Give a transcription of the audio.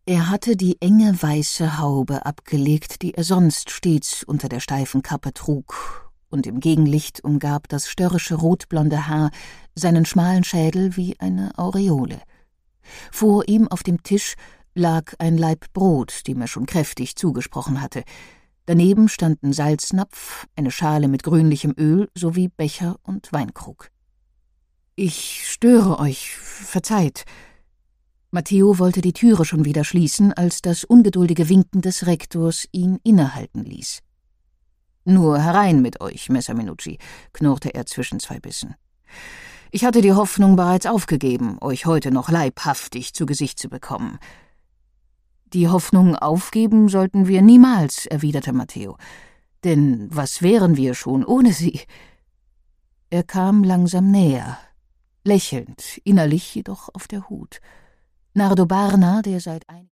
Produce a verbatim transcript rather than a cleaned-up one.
Er hatte die enge weiße Haube abgelegt, die er sonst stets unter der steifen Kappe trug, und im Gegenlicht umgab das störrische rotblonde Haar seinen schmalen Schädel wie eine Aureole. Vor ihm auf dem Tisch lag ein Laib Brot, dem er schon kräftig zugesprochen hatte. Daneben standen Salznapf, eine Schale mit grünlichem Öl sowie Becher und Weinkrug. »Ich störe euch, verzeiht.« Matteo wollte die Türe schon wieder schließen, als das ungeduldige Winken des Rektors ihn innehalten ließ. »Nur herein mit euch, Messer Minucci«, knurrte er zwischen zwei Bissen. »Ich hatte die Hoffnung bereits aufgegeben, euch heute noch leibhaftig zu Gesicht zu bekommen.« »Die Hoffnung aufgeben sollten wir niemals«, erwiderte Matteo. »Denn was wären wir schon ohne sie?« Er kam langsam näher, lächelnd, innerlich jedoch auf der Hut. Nardo Barna, der seit einigen